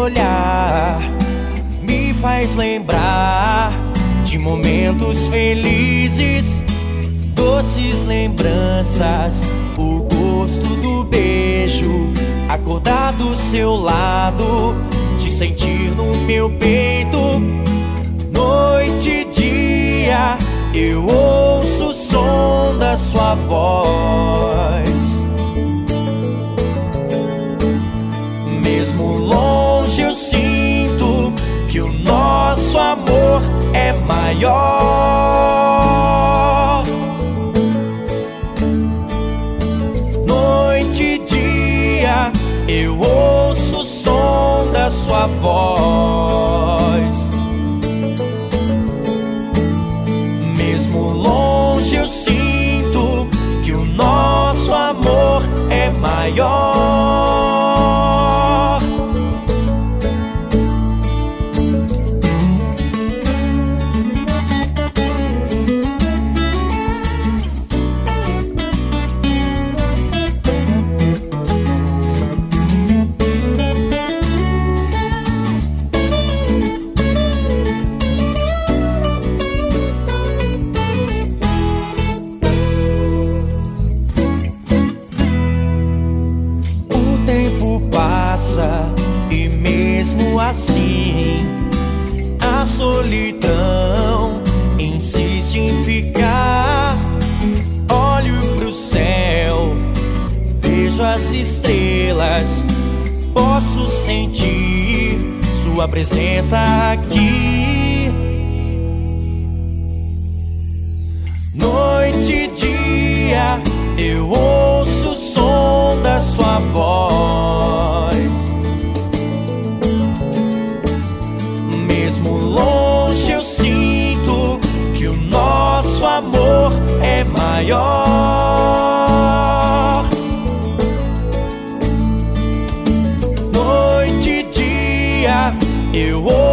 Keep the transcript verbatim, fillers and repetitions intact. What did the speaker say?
olhar me faz lembrar de momentos felizes, doces lembranças, o gosto do beijo, acordar do seu lado, te sentir no meu peito. Noite e dia eu ouço o som da sua voz. Mesmo longe eu sinto que o nosso amor é maior. Noite e dia eu ouço o som da sua voz. Mesmo longe eu sinto que o nosso amor é maior. E mesmo assim a solidão insiste em ficar. Olho pro céu, vejo as estrelas, posso sentir sua presença aqui. Noite e dia eu ouço o som da sua voz. Mesmo longe eu sinto que o nosso amor é maior. Noite e dia eu ouço